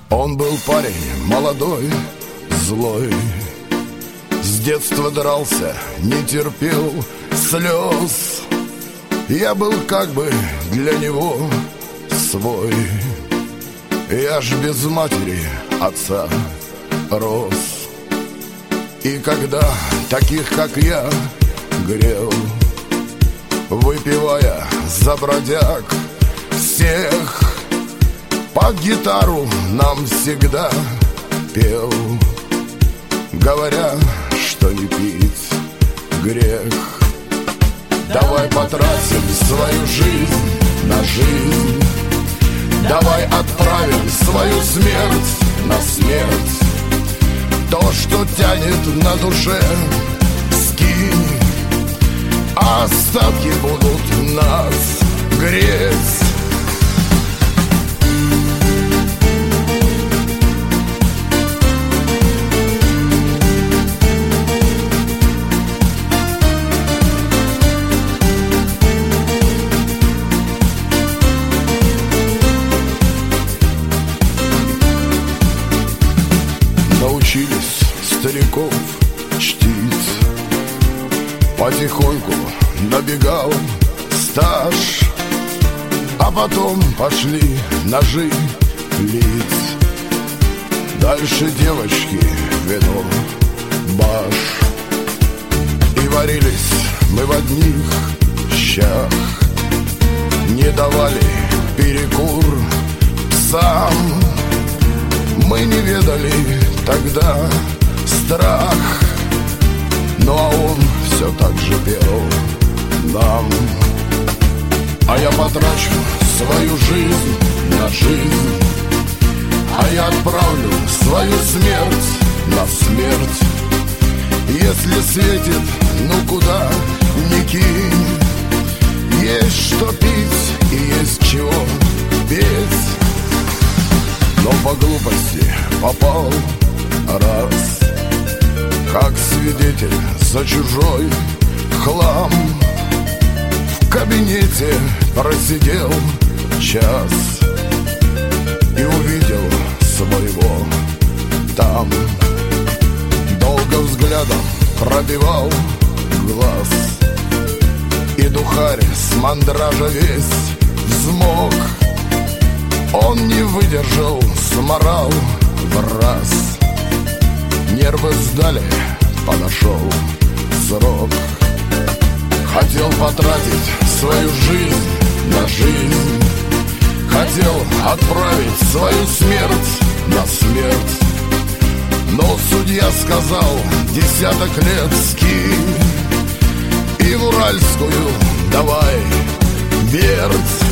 Он был парень молодой, злой, с детства дрался, не терпел слез. Я был как бы для него свой. Я ж без матери отца рос. И когда таких, как я, грел, выпивая за бродяг всех, под гитару нам всегда пел, говоря, что не пить грех. Давай потратим свою жизнь на жизнь, давай отправим свою смерть на смерть. То, что тянет на душе, скинь, а остатки будут нас греть. Научились стариков чтить, потихоньку набегал стаж, а потом пошли ножи лить. Дальше девочки, вино, баш. И варились мы в одних щах, не давали перекур псам. Мы не ведали тогда страх, ну а он все так же пел нам. А я потрачу свою жизнь на жизнь, а я отправлю свою смерть на смерть. Если светит, ну куда ни кинь, есть что пить и есть чего петь. Но по глупости попал раз, как свидетель за чужой хлам. В кабинете просидел час и увидел своего там. Долго взглядом пробивал глаз, и духарь с мандража весь взмок. Он не выдержал, сморал в раз. Нервы сдали, подошел срок. Хотел потратить свою жизнь на жизнь, хотел отправить свою смерть на смерть. Но судья сказал: 10 лет скинь и в Уральскую давай верть.